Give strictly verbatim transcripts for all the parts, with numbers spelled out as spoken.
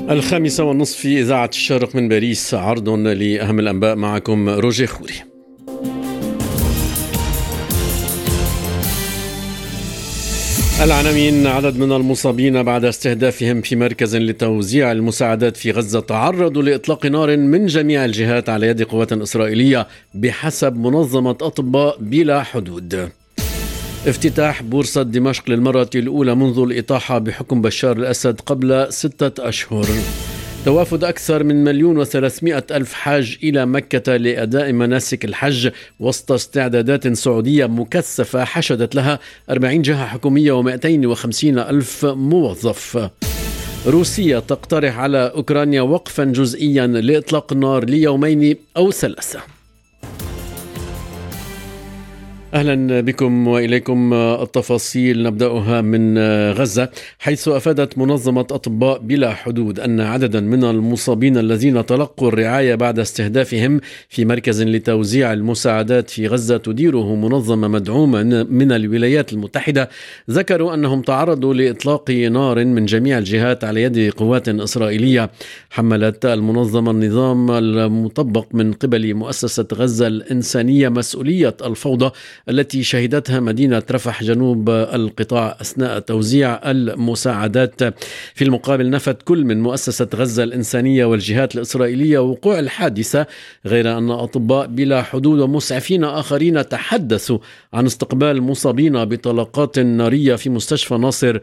الخامسة والنصف في إذاعة الشرق من باريس، عرض لأهم الأنباء. معكم روجي خوري. العناوين: عدد من المصابين بعد استهدافهم في مركز لتوزيع المساعدات في غزة تعرضوا لإطلاق نار من جميع الجهات على يد قوات إسرائيلية بحسب منظمة أطباء بلا حدود. افتتاح بورصة دمشق للمرة الأولى منذ الإطاحة بحكم بشار الأسد قبل ستة أشهر. توافد أكثر من مليون وثلاثمائة ألف حاج إلى مكة لأداء مناسك الحج وسط استعدادات سعودية مكثفة حشدت لها أربعين جهة حكومية ومئتين وخمسين ألف موظف. روسيا تقترح على أوكرانيا وقفا جزئيا لإطلاق النار ليومين أو ثلاثة. أهلا بكم وإليكم التفاصيل. نبدأها من غزة، حيث أفادت منظمة أطباء بلا حدود أن عددا من المصابين الذين تلقوا الرعاية بعد استهدافهم في مركز لتوزيع المساعدات في غزة تديره منظمة مدعومة من الولايات المتحدة ذكروا أنهم تعرضوا لإطلاق نار من جميع الجهات على يد قوات إسرائيلية. حملت المنظمة النظام المطبق من قبل مؤسسة غزة الإنسانية مسؤولية الفوضى التي شهدتها مدينة رفح جنوب القطاع أثناء توزيع المساعدات. في المقابل نفت كل من مؤسسة غزة الإنسانية والجهات الإسرائيلية وقوع الحادثة، غير أن أطباء بلا حدود ومسعفين آخرين تحدثوا عن استقبال مصابين بطلقات نارية في مستشفى ناصر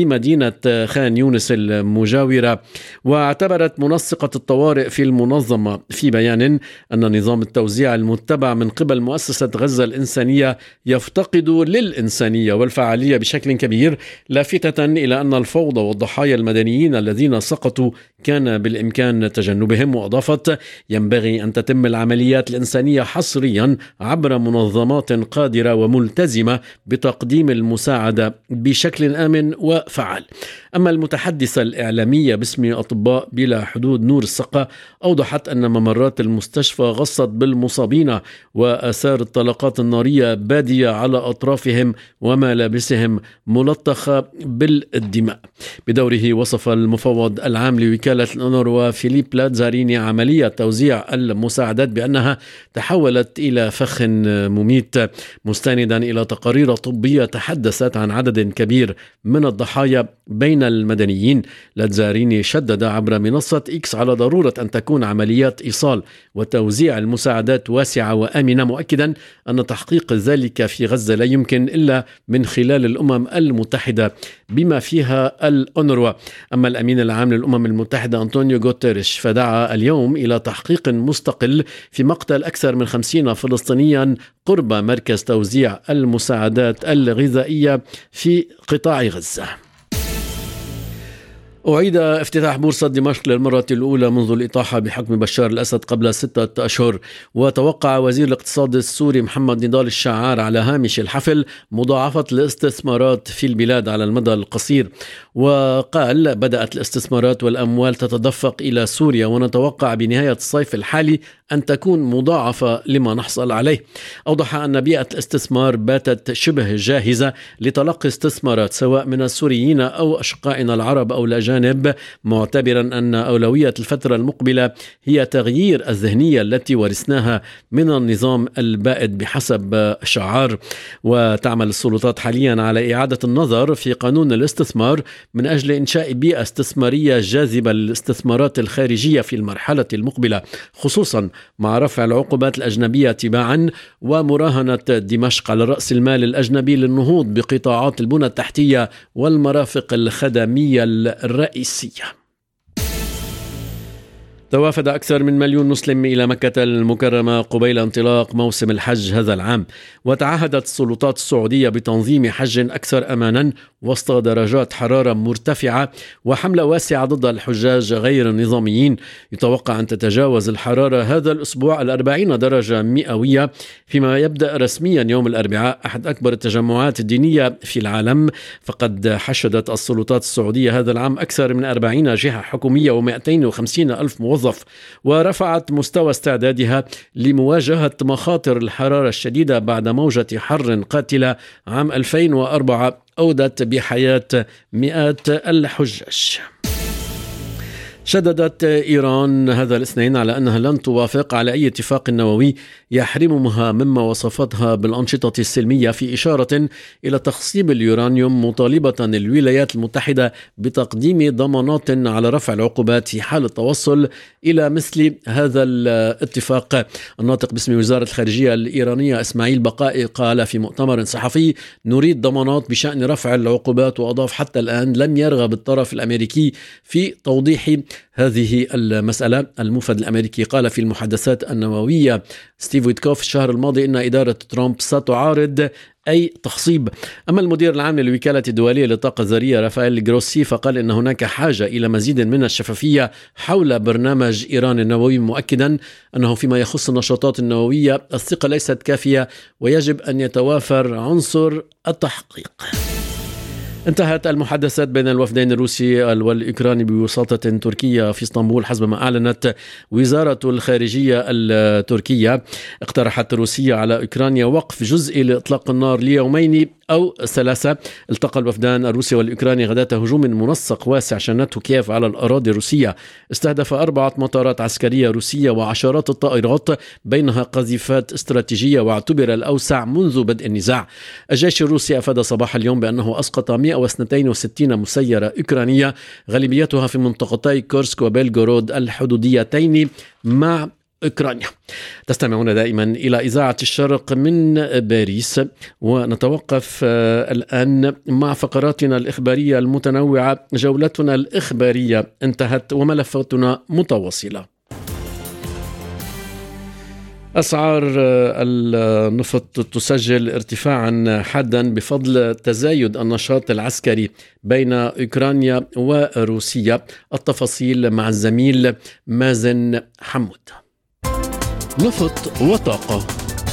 بمدينة خان يونس المجاورة. واعتبرت منسقة الطوارئ في المنظمة في بيان أن نظام التوزيع المتبع من قبل مؤسسة غزة الإنسانية يفتقد للإنسانية والفعالية بشكل كبير، لافتة إلى أن الفوضى والضحايا المدنيين الذين سقطوا كان بالإمكان تجنبهم. وأضافت: ينبغي أن تتم العمليات الإنسانية حصريا عبر منظمات قادرة وملتزمة بتقديم المساعدة بشكل آمن وفعال. أما المتحدثة الإعلامية باسم أطباء بلا حدود نور السقا أوضحت أن ممرات المستشفى غصت بالمصابين وآثار الطلقات النارية بادية على أطرافهم وملابسهم ملطخة بالدماء. بدوره وصف المفوض العام لوكالة الأونروا فيليب لاتزاريني عملية توزيع المساعدات بأنها تحولت إلى فخ مميت، مستندا إلى تقارير طبية تحدثت عن عدد كبير من الضحايا بين المدنيين. لاتزاريني شدد عبر منصة إكس على ضرورة أن تكون عمليات إيصال وتوزيع المساعدات واسعة وآمنة، مؤكدا أن تحقيق ذلك في غزة لا يمكن إلا من خلال الأمم المتحدة بما فيها الأونروا. أما الأمين العام للأمم المتحدة أنطونيو غوتيريش فدعا اليوم إلى تحقيق مستقل في مقتل أكثر من خمسين فلسطينيا قرب مركز توزيع المساعدات الغذائية في قطاع غزة. أعيد افتتاح بورصة دمشق للمرة الأولى منذ الإطاحة بحكم بشار الأسد قبل ستة أشهر. وتوقع وزير الاقتصاد السوري محمد نضال الشعار على هامش الحفل مضاعفة الاستثمارات في البلاد على المدى القصير، وقال: بدأت الاستثمارات والأموال تتدفق إلى سوريا ونتوقع بنهاية الصيف الحالي أن تكون مضاعفة لما نحصل عليه. أوضح أن بيئة الاستثمار باتت شبه جاهزة لتلقي استثمارات سواء من السوريين أو أشقائنا العرب أو الأجانب، معتبرا أن أولوية الفترة المقبلة هي تغيير الذهنية التي ورثناها من النظام البائد بحسب شعار. وتعمل السلطات حاليا على إعادة النظر في قانون الاستثمار من أجل إنشاء بيئة استثمارية جاذبة للاستثمارات الخارجية في المرحلة المقبلة، خصوصا مع رفع العقوبات الأجنبية تباعا ومراهنة دمشق على رأس المال الأجنبي للنهوض بقطاعات البنى التحتية والمرافق الخدمية الرئيسية. توافد أكثر من مليون مسلم إلى مكة المكرمة قبيل انطلاق موسم الحج هذا العام، وتعهدت السلطات السعودية بتنظيم حج أكثر أمانا وسط درجات حرارة مرتفعة وحملة واسعة ضد الحجاج غير النظاميين. يتوقع أن تتجاوز الحرارة هذا الأسبوع الأربعين درجة مئوية، فيما يبدأ رسميا يوم الأربعاء أحد أكبر التجمعات الدينية في العالم. فقد حشدت السلطات السعودية هذا العام أكثر من أربعين جهة حكومية ومئتين وخمسين ألف موظف، ورفعت مستوى استعدادها لمواجهة مخاطر الحرارة الشديدة بعد موجة حر قاتلة عام ألفين وأربعة أودت بحياة مئات الحجاج. شددت إيران هذا الاثنين على أنها لن توافق على أي اتفاق نووي يحرمها مما وصفتها بالأنشطة السلمية، في إشارة إلى تخصيب اليورانيوم، مطالبة الولايات المتحدة بتقديم ضمانات على رفع العقوبات في حال التوصل إلى مثل هذا الاتفاق. الناطق باسم وزارة الخارجية الإيرانية إسماعيل بقائي قال في مؤتمر صحفي: نريد ضمانات بشأن رفع العقوبات. وأضاف: حتى الآن لم يرغب الطرف الأمريكي في توضيح هذه المسألة. الموفد الأمريكي قال في المحادثات النووية ستيف ويتكوف الشهر الماضي إن إدارة ترامب ستعارض أي تخصيب. أما المدير العام للوكالة الدولية للطاقة الذرية رافائيل جروسي فقال إن هناك حاجة إلى مزيد من الشفافية حول برنامج إيران النووي، مؤكدا أنه فيما يخص النشاطات النووية الثقة ليست كافية ويجب أن يتوافر عنصر التحقيق. انتهت المحادثات بين الوفدين الروسي والأوكراني بوساطة تركية في اسطنبول، حسب ما أعلنت وزارة الخارجية التركية. اقترحت روسيا على أوكرانيا وقف جزئي لإطلاق النار ليومين أو ثلاثة. التقى الوفدان الروسي والأوكراني غداة هجوم منسق واسع شنته كييف على الأراضي الروسية، استهدف أربعة مطارات عسكرية روسية وعشرات الطائرات بينها قذيفات استراتيجية، واعتبر الأوسع منذ بدء النزاع. الجيش الروسي أفاد صباح اليوم بأنه أسقط مئة واثنين وستين مسيرة أوكرانية، غالبيتها في منطقتي كورسك وبيلغورود الحدوديتين مع أوكرانيا. تستمعون دائما إلى إذاعة الشرق من باريس، ونتوقف الآن مع فقراتنا الإخبارية المتنوعة. جولتنا الإخبارية انتهت وملفاتنا متواصلة. أسعار النفط تسجل ارتفاعا حادا بفضل تزايد النشاط العسكري بين أوكرانيا وروسيا. التفاصيل مع الزميل مازن حمود. نفط وطاقة.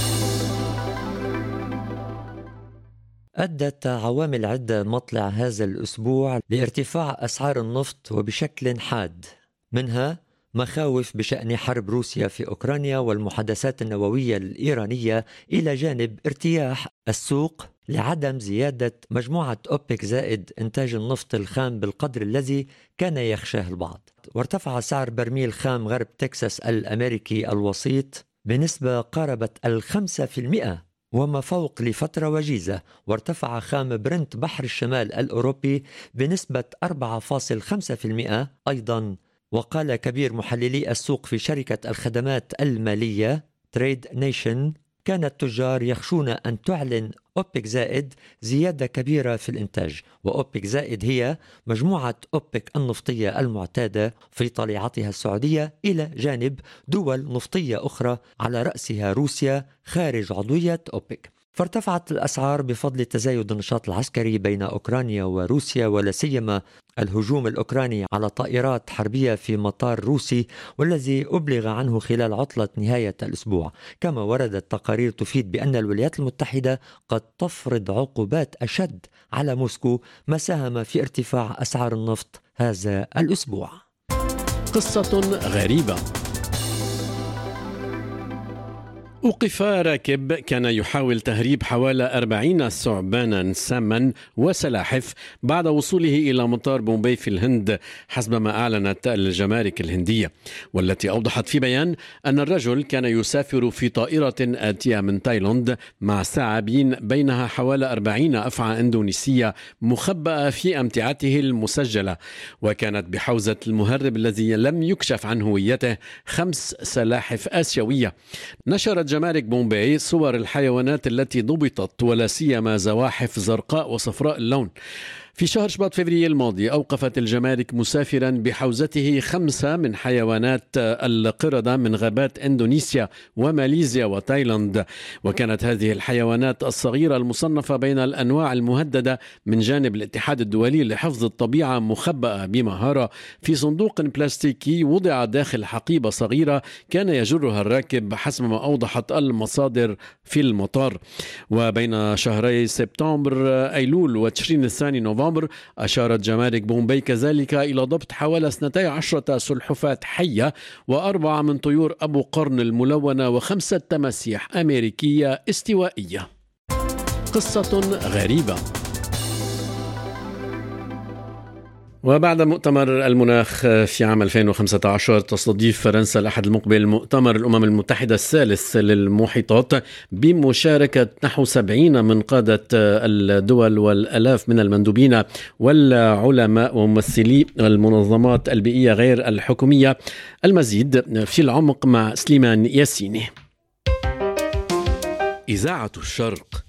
أدت عوامل عدة مطلع هذا الأسبوع لارتفاع أسعار النفط وبشكل حاد، منها مخاوف بشأن حرب روسيا في أوكرانيا والمحادثات النووية الإيرانية، إلى جانب ارتياح السوق لعدم زيادة مجموعة أوبك زائد إنتاج النفط الخام بالقدر الذي كان يخشاه البعض. وارتفع سعر برميل خام غرب تكساس الأمريكي الوسيط بنسبة قاربت الخمسة في المئة وما فوق لفترة وجيزة، وارتفع خام برنت بحر الشمال الأوروبي بنسبة أربعة فاصلة خمسة بالمئة أيضا. وقال كبير محللي السوق في شركة الخدمات المالية تريد نيشن: كان التجار يخشون أن تعلن أوبك زائد زيادة كبيرة في الإنتاج، وأوبك زائد هي مجموعة أوبك النفطية المعتادة في طليعتها السعودية إلى جانب دول نفطية أخرى على رأسها روسيا خارج عضوية أوبك. فارتفعت الأسعار بفضل تزايد النشاط العسكري بين أوكرانيا وروسيا، ولا سيما الهجوم الأوكراني على طائرات حربية في مطار روسي والذي أبلغ عنه خلال عطلة نهاية الأسبوع. كما وردت تقارير تفيد بأن الولايات المتحدة قد تفرض عقوبات أشد على موسكو، ما ساهم في ارتفاع أسعار النفط هذا الأسبوع. قصة غريبة. أوقف راكب كان يحاول تهريب حوالي أربعين ثعبانا ساما وسلاحف بعد وصوله إلى مطار بومباي في الهند، حسب ما أعلنت الجمارك الهندية، والتي أوضحت في بيان أن الرجل كان يسافر في طائرة آتية من تايلاند مع ثعابين بينها حوالي أربعين أفعى إندونيسية مخبأة في أمتعته المسجلة، وكانت بحوزة المهرب الذي لم يكشف عن هويته خمس سلاحف آسيوية. نشرت جمارك بومباي صور الحيوانات التي ضبطت، ولا سيما زواحف زرقاء وصفراء اللون. في شهر شباط فبراير الماضي أوقفت الجمارك مسافرا بحوزته خمسة من حيوانات القردة من غابات إندونيسيا وماليزيا وتايلاند، وكانت هذه الحيوانات الصغيرة المصنفة بين الأنواع المهددة من جانب الاتحاد الدولي لحفظ الطبيعة مخبأة بمهارة في صندوق بلاستيكي وضع داخل حقيبة صغيرة كان يجرها الراكب، حسب ما أوضحت المصادر في المطار. وبين شهري سبتمبر أيلول وتشرين الثاني نوفمبر أشارت جمارك بومباي كذلك إلى ضبط حوالي اثنتي عشرة سلحفاة حية وأربعة من طيور أبو قرن الملونة وخمسة تماسيح أمريكية استوائية. قصة غريبة. وبعد مؤتمر المناخ في عام ألفين وخمسة عشر تستضيف فرنسا الأحد المقبل مؤتمر الأمم المتحدة الثالث للمحيطات بمشاركة نحو سبعين من قادة الدول والآلاف من المندوبين والعلماء وممثلي المنظمات البيئية غير الحكومية. المزيد في العمق مع سليمان ياسيني. إذاعة الشرق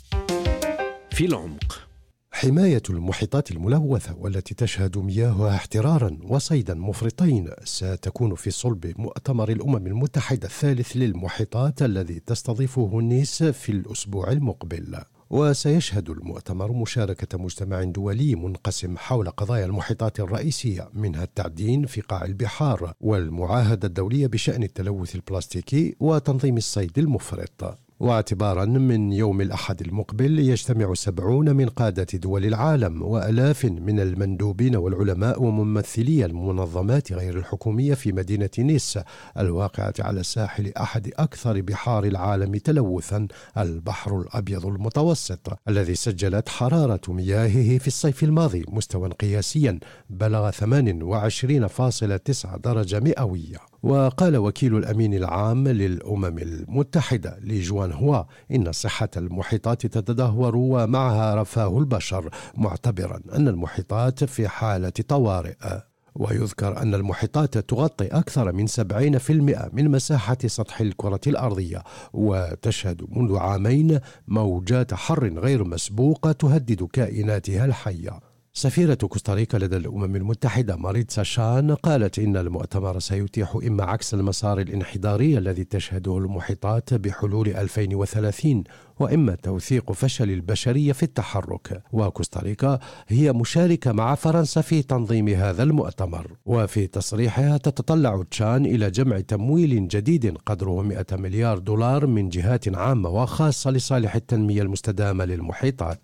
في العمق. حماية المحيطات الملوثة والتي تشهد مياهها احترارا وصيدا مفرطين ستكون في صلب مؤتمر الأمم المتحدة الثالث للمحيطات الذي تستضيفه النيس في الأسبوع المقبل. وسيشهد المؤتمر مشاركة مجتمع دولي منقسم حول قضايا المحيطات الرئيسية، منها التعدين في قاع البحار والمعاهدة الدولية بشأن التلوث البلاستيكي وتنظيم الصيد المفرط. واعتبارا من يوم الأحد المقبل يجتمع سبعون من قادة دول العالم وألاف من المندوبين والعلماء وممثلي المنظمات غير الحكومية في مدينة نيس الواقعة على ساحل أحد أكثر بحار العالم تلوثا، البحر الأبيض المتوسط، الذي سجلت حرارة مياهه في الصيف الماضي مستوى قياسيا بلغ ثمانية وعشرين فاصلة تسعة درجة مئوية. وقال وكيل الأمين العام للأمم المتحدة لي جوان هوا إن صحة المحيطات تتدهور ومعها رفاه البشر، معتبرا أن المحيطات في حالة طوارئ. ويذكر أن المحيطات تغطي أكثر من سبعين بالمئة من مساحة سطح الكرة الأرضية، وتشهد منذ عامين موجات حر غير مسبوقة تهدد كائناتها الحية. سفيرة كوستاريكا لدى الأمم المتحدة ماريتسا شان قالت إن المؤتمر سيتيح إما عكس المسار الانحداري الذي تشهده المحيطات بحلول ألفين وثلاثين، وإما توثيق فشل البشرية في التحرك. وكوستاريكا هي مشاركة مع فرنسا في تنظيم هذا المؤتمر. وفي تصريحها تتطلع تشان إلى جمع تمويل جديد قدره مئة مليار دولار من جهات عامة وخاصة لصالح التنمية المستدامة للمحيطات.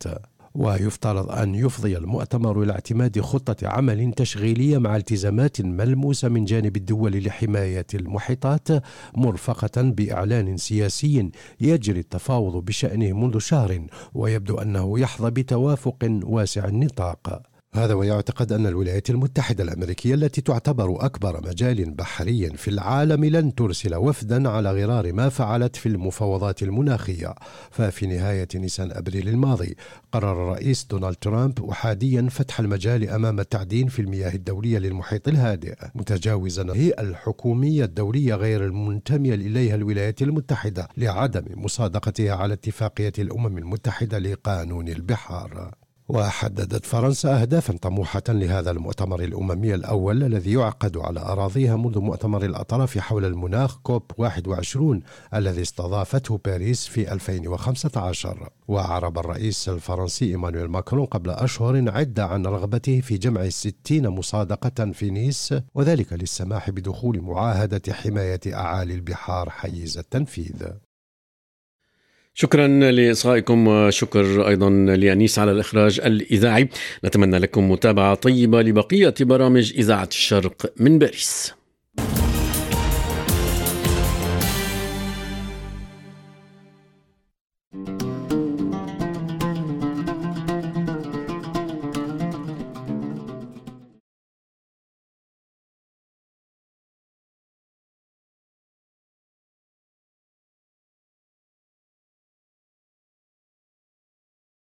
ويفترض أن يفضي المؤتمر إلى اعتماد خطة عمل تشغيلية مع التزامات ملموسة من جانب الدول لحماية المحيطات، مرفقة بإعلان سياسي يجري التفاوض بشأنه منذ شهر، ويبدو أنه يحظى بتوافق واسع النطاق. هذا ويعتقد أن الولايات المتحدة الأمريكية التي تعتبر أكبر مجال بحري في العالم لن ترسل وفدا على غرار ما فعلت في المفاوضات المناخية. ففي نهاية نيسان أبريل الماضي قرر الرئيس دونالد ترامب أحاديا فتح المجال أمام التعدين في المياه الدولية للمحيط الهادئ، متجاوزا الهيئة الحكومية الدولية غير المنتمية إليها الولايات المتحدة لعدم مصادقتها على اتفاقية الأمم المتحدة لقانون البحار. وحددت فرنسا أهدافا طموحة لهذا المؤتمر الأممي الأول الذي يعقد على أراضيها منذ مؤتمر الأطراف حول المناخ كوب واحد وعشرين الذي استضافته باريس في ألفين وخمسة عشر. وأعرب الرئيس الفرنسي إيمانويل ماكرون قبل أشهر عدة عن رغبته في جمع ستين مصادقة في نيس، وذلك للسماح بدخول معاهدة حماية أعالي البحار حيز التنفيذ. شكرا لإصغائكم، وشكر أيضا لأنيس على الإخراج الإذاعي. نتمنى لكم متابعة طيبة لبقية برامج إذاعة الشرق من باريس.